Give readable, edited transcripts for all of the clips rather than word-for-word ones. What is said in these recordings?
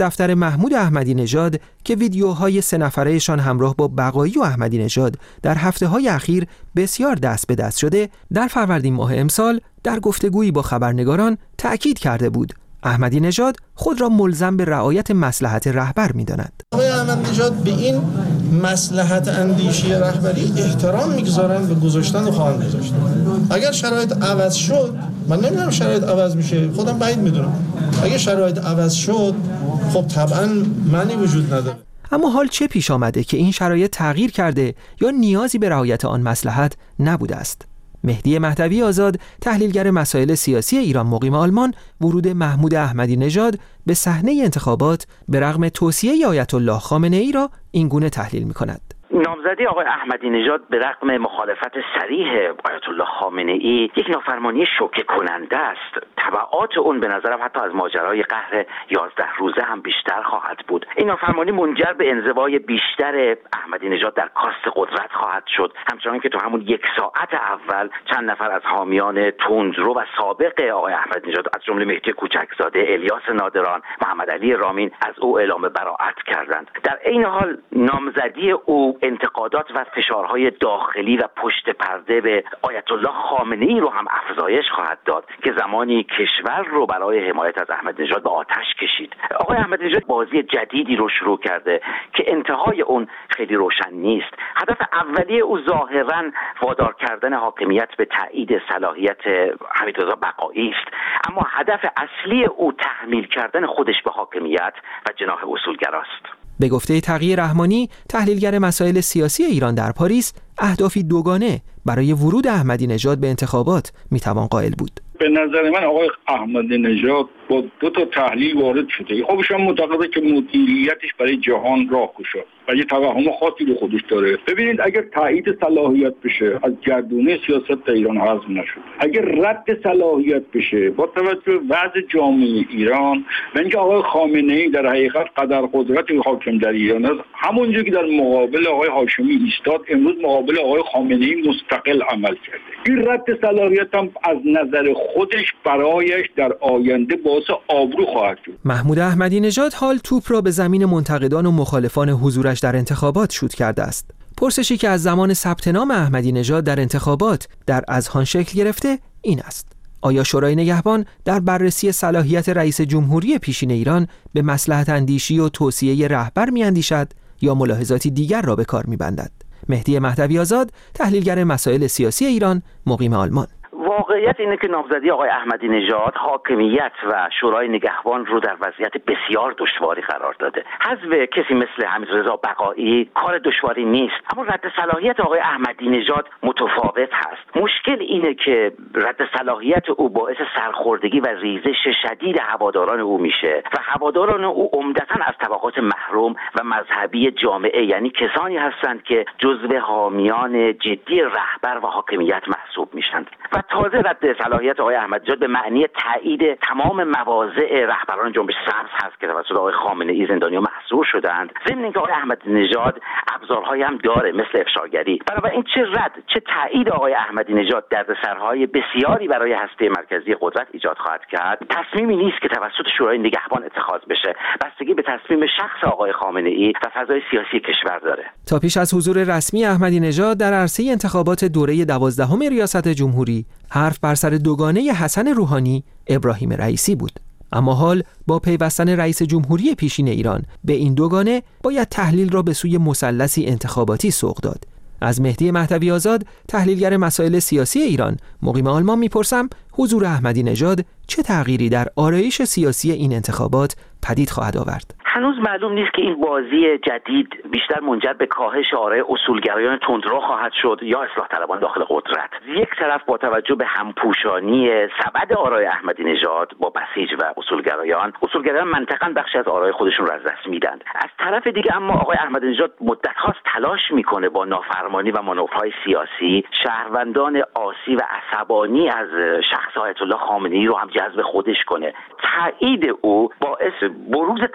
دفتر محمود احمدی نژاد که ویدیوهای 3 نفرهشان همراه با بقایی و احمدی نژاد در هفته‌های اخیر بسیار دست به دست شده، در فروردین ماه امسال در گفتگویی با خبرنگاران تأکید کرده بود احمدی نژاد خود را ملزم به رعایت مصلحت رهبر می‌داند. آقای احمدی نژاد به این مصلحت اندیشی رهبری احترام می‌گذارند و گذاشتن و خواهند گذاشت. اگر شرایط عوض شد، من نمی‌دونم شرایط عوض میشه، خودم بعید می‌دونم. اگر شرایط عوض شد، خب طبعاً معنی وجود نداره. اما حال چه پیش آمده که این شرایط تغییر کرده یا نیازی به رعایت آن مصلحت نبوده است؟ مهدی مهدوی آزاد، تحلیلگر مسائل سیاسی ایران مقیم آلمان، ورود محمود احمدی نژاد به صحنه انتخابات به رغم توصیه آیت الله خامنه ای را این گونه تحلیل می‌کند. نامزدی آقای احمدی نژاد به رغم مخالفت صریح آیت الله خامنه ای یک نافرمانی شوکه کننده است. تبعات اون به نظرم حتی از ماجرای قهر 11 روزه هم بیشتر خواهد بود. این نافرمانی منجر به انزوای بیشتر احمدی نژاد در کاست قدرت خواهد شد، همچنان که تو همون 1 ساعت اول چند نفر از حامیان تندرو و سابق آقای احمدی نژاد از جمله مهدی کوچکزاده، الیاس نادران، محمد علی رامین از او اعلام براءت کردند. در عین حال نامزدی او انتقادات و فشارهای داخلی و پشت پرده به آیت الله خامنه ای رو هم افزایش خواهد داد که زمانی کشور رو برای حمایت از احمدی نژاد به آتش کشید. آقای احمدی نژاد بازی جدیدی رو شروع کرده که انتهای اون خیلی روشن نیست. هدف اولیه او ظاهراً وادار کردن حاکمیت به تایید صلاحیت حمیدرضا بقایی است، اما هدف اصلی او تحمیل کردن خودش به حاکمیت و جناح اصولگراست. به گفته تقی رحمانی، تحلیلگر مسائل سیاسی ایران در پاریس، اهدافی دوگانه برای ورود احمدی نژاد به انتخابات میتوان قائل بود. به نظر من آقای احمدی نژاد با 2 تا تحلیل وارد شده. خودش هم معتقده که مدیریتش برای جهان راه گشاد و یه توهم خاصی رو خودش داره. ببینید اگر تایید صلاحیت بشه از گردونه سیاست ایران حذف نشد، اگر رد صلاحیت بشه با توجه به وضع جامعه ایران و اینکه آقای خامنه ای در حقیقت قدر قدرت حاکم در ایران است، همونجوری که در مقابل آقای هاشمی ایستاد امروز مقابل آقای خامنه ای مستقل عمل کرده. این رد صلاحیت هم از نظر خودش برایش در آینده باعث آبرو خواهد شد. محمود احمدی نژاد حال توپ را به زمین منتقدان و مخالفان حضورش در انتخابات شوت کرده است. پرسشی که از زمان ثبت نام احمدی نژاد در انتخابات در اذهان شکل گرفته این است: آیا شورای نگهبان در بررسی صلاحیت رئیس جمهوری پیشین ایران به مصلحت اندیشی و توصیه رهبر می‌اندیشد یا ملاحظاتی دیگر را به کار می‌بندد؟ مهدی مهدوی آزاد، تحلیلگر مسائل سیاسی ایران، مقیم آلمان. واقعیت اینه که نامزدی آقای احمدی نژاد حاکمیت و شورای نگهبان رو در وضعیت بسیار دشواری قرار داده. حذف کسی مثل حمیدرضا بقایی کار دشواری نیست، اما رد صلاحیت آقای احمدی نژاد متفاوت هست. مشکل اینه که رد صلاحیت او باعث سرخوردگی و ریزش شدید هواداران او میشه و هواداران او عمدتاً از طبقات محروم و مذهبی جامعه، یعنی کسانی هستند که جزو حامیان جدی رهبر و حاکمیت محسوب میشن. و تازه رد صلاحیت آقای احمدی نژاد به معنی تایید تمام مواضع رهبران جنبش سبز هست که توسط آقای خامنه ای زندانیان محصور شدند. ضمن اینکه آقای احمدی نژاد ابزارهایی هم داره مثل افشاگری. بنابراین چه رد چه تایید آقای احمدی نژاد دردسرهای بسیاری برای هسته مرکزی قدرت ایجاد خواهد کرد. تصمیمی نیست که توسط شورای نگهبان اتخاذ بشه، بستگی به تصمیم شخص آقای خامنه ای و فضای سیاسی کشور داره. تا پیش از حضور رسمی احمدی نژاد در عرصه انتخابات دوره 12 ریاست جمهوری، حرف بر سر دوگانه حسن روحانی ابراهیم رئیسی بود. اما حال با پیوستن رئیس جمهوری پیشین ایران به این دوگانه باید تحلیل را به سوی مثلثی انتخاباتی سوق داد. از مهدی مهدوی آزاد، تحلیلگر مسائل سیاسی ایران، مقیم آلمان میپرسم حضور احمدی نژاد چه تغییری در آرایش سیاسی این انتخابات پدید خواهد آورد؟ هنوز معلوم نیست که این بازی جدید بیشتر منجر به کاهش آرای اصولگرایان تندرو خواهد شد یا اصلاح طلبان داخل قدرت. یک طرف با توجه به همپوشانی سبد آرای احمدی نژاد با بسیج و اصولگرایان منطقاً بخشی از آرای خودشون را از دست میدن. از طرف دیگه اما آقای احمدی نژاد مدت هاست تلاش میکنه با نافرمانی و مانورهای سیاسی شهروندان عاصی و عصبانی از شخص آیت الله خامنه ای رو هم جذب خودش کنه. تایید او باعث بروز تنش‌های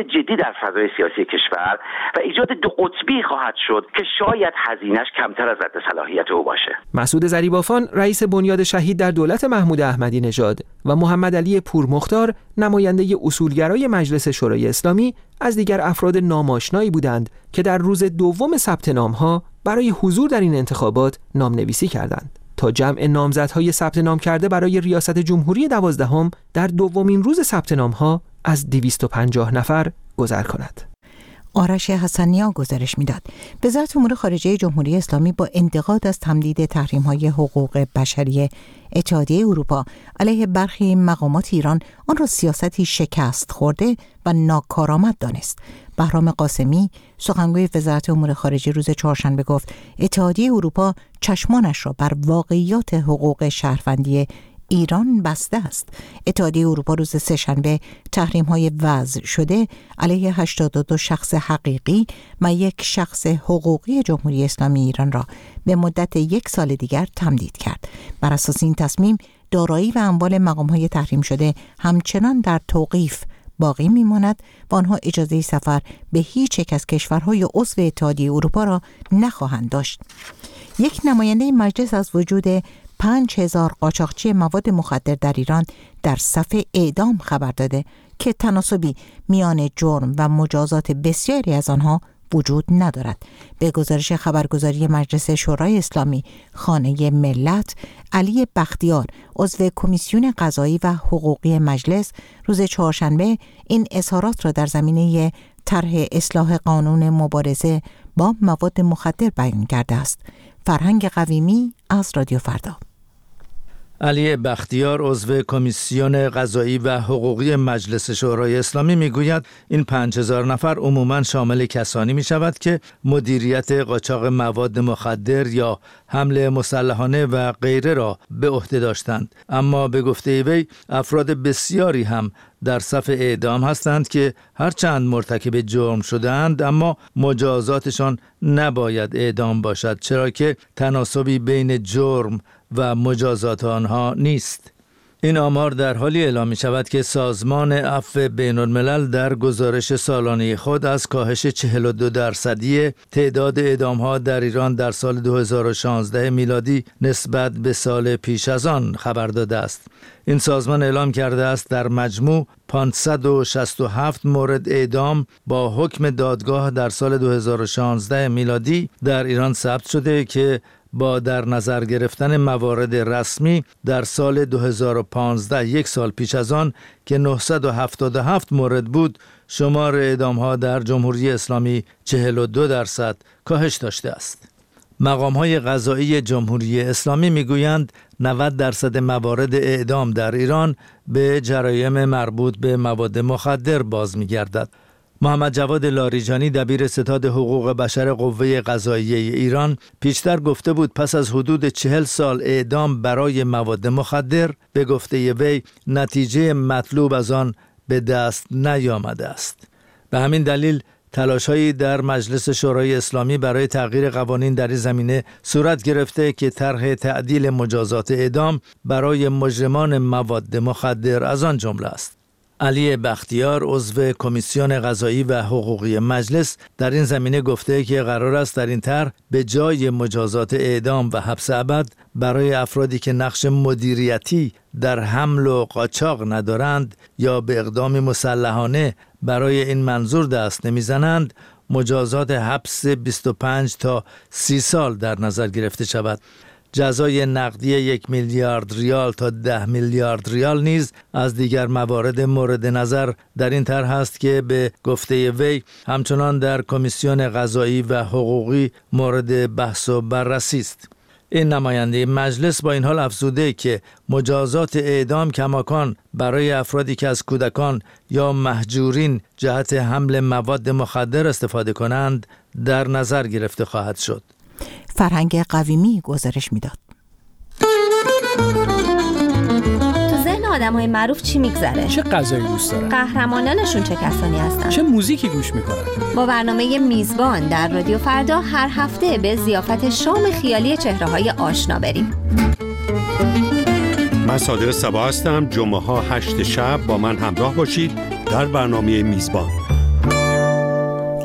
دشواری‌های جدی در فضای سیاسی کشور و ایجاد دو قطبی خواهد شد که شاید هزینه‌اش کمتر از حد صلاحیت او باشه. مسعود ظریبافان رئیس بنیاد شهید در دولت محمود احمدی نژاد و محمد علی پورمختار نماینده اصولگرای مجلس شورای اسلامی از دیگر افراد ناماشنایی بودند که در روز دوم ثبت نام‌ها برای حضور در این انتخابات نامنویسی کردند تا جمع نامزدهای ثبت نام کرده برای ریاست جمهوری 12 در دومین روز ثبت نام‌ها از 250 نفر گذر کند. آرش حسنیا گزارش میداد. وزارت امور خارجه جمهوری اسلامی با انتقاد از تمدید تحریم‌های حقوق بشری اتحادیه اروپا علیه برخی مقامات ایران آن را سیاستی شکست خورده و ناکارآمد دانست. بهرام قاسمی سخنگوی وزارت امور خارجه روز چهارشنبه گفت اتحادیه اروپا چشمانش را بر واقعیات حقوق شهروندی ایران بسته است. اتحادیه اروپا روز سه‌شنبه تحریم‌های وضع شده علیه 82 شخص حقیقی و یک شخص حقوقی جمهوری اسلامی ایران را به مدت 1 سال دیگر تمدید کرد. بر اساس این تصمیم دارایی و اموال مقام‌های تحریم شده همچنان در توقیف باقی میماند و آنها اجازه سفر به هیچ یک از کشورهای عضو اتحادیه اروپا را نخواهند داشت. یک نماینده مجلس از وجود 5000 قاچاقچی مواد مخدر در ایران در صف اعدام خبر داده که تناسبی میان جرم و مجازات بسیاری از آنها وجود ندارد. به گزارش خبرگزاری مجلس شورای اسلامی خانه ملت، علی بختیار عضو کمیسیون قضایی و حقوقی مجلس روز چهارشنبه این اظهارات را در زمینه طرح اصلاح قانون مبارزه با مواد مخدر بیان کرده است. فرهنگ قویمی از رادیو فردا. علی بختیار عضو کمیسیون قضایی و حقوقی مجلس شورای اسلامی میگوید این 5000 نفر عموماً شامل کسانی می شود که مدیریت قاچاق مواد مخدر یا حمله مسلحانه و غیره را به عهده داشتند، اما به گفته وی افراد بسیاری هم در صف اعدام هستند که هرچند مرتکب جرم شدند اما مجازاتشان نباید اعدام باشد، چرا که تناسبی بین جرم و مجازات آنها نیست. این آمار در حالی اعلام می شود که سازمان عفو بین الملل در گزارش سالانه خود از کاهش 42% تعداد اعدام‌ها در ایران در سال 2016 میلادی نسبت به سال پیش از آن خبر داده است. این سازمان اعلام کرده است در مجموع 567 مورد اعدام با حکم دادگاه در سال 2016 میلادی در ایران ثبت شده که با در نظر گرفتن موارد رسمی در سال 2015 1 سال پیش از آن که 977 مورد بود، شمار اعدام‌ها در جمهوری اسلامی 42% کاهش داشته است. مقام‌های قضایی جمهوری اسلامی می‌گویند 90% موارد اعدام در ایران به جرایم مربوط به مواد مخدر باز می‌گردد. محمد جواد لاریجانی دبیر ستاد حقوق بشر قوه قضاییه ایران پیشتر گفته بود پس از حدود 40 سال اعدام برای مواد مخدر به گفته وی نتیجه مطلوب از آن به دست نیامده است. به همین دلیل تلاش‌هایی در مجلس شورای اسلامی برای تغییر قوانین در این زمینه صورت گرفته که طرح تعدیل مجازات اعدام برای مجرمان مواد مخدر از آن جمله است. علی بختیار عضو کمیسیون قضایی و حقوقی مجلس در این زمینه گفته که قرار است در این طرح به جای مجازات اعدام و حبس ابد برای افرادی که نقش مدیریتی در حمل و قاچاق ندارند یا به اقدام مسلحانه برای این منظور دست نمیزنند مجازات حبس 25 تا 30 سال در نظر گرفته شود. جزای نقدی 1 میلیارد ریال تا 10 میلیارد ریال نیز از دیگر موارد مورد نظر در این طرح است که به گفته وی همچنان در کمیسیون قضایی و حقوقی مورد بحث و بررسی است. این نماینده مجلس با این حال افزوده که مجازات اعدام کماکان برای افرادی که از کودکان یا مهجورین جهت حمل مواد مخدر استفاده کنند در نظر گرفته خواهد شد. فرهنگ قویمی گزارش میداد. تو ذهن آدم‌های معروف چی میگذره؟ چه غذایی دوست دارن؟ قهرمانانشون چه کسانی هستن؟ چه موزیکی گوش میکنن؟ با برنامه میزبان در رادیو فردا هر هفته به ضیافت شام خیالی چهره‌های آشنا بریم. من صادق صبا هستم. جمعه ها 8 شب با من همراه باشید در برنامه میزبان.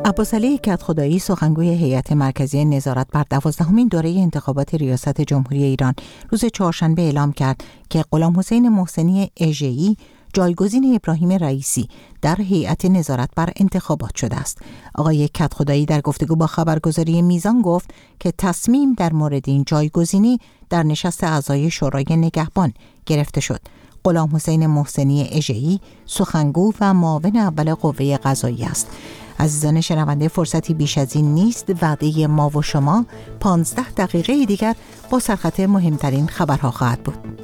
عباسعلی کدخدایی سخنگوی هیئت مرکزی نظارت بر 12مین دوره انتخابات ریاست جمهوری ایران روز چهارشنبه اعلام کرد که غلامحسین محسنی اژه‌ای جایگزین ابراهیم رئیسی در هیئت نظارت بر انتخابات شده است. آقای کدخدایی در گفتگو با خبرگزاری میزان گفت که تصمیم در مورد این جایگزینی در نشست اعضای شورای نگهبان گرفته شد. غلامحسین محسنی اژه‌ای سخنگو و معاون اول قوه قضاییه است. عزیزان شنونده، فرصتی بیش از این نیست. وعده ما و شما 15 دقیقه دیگر با سرخط مهمترین خبرها خواهد بود.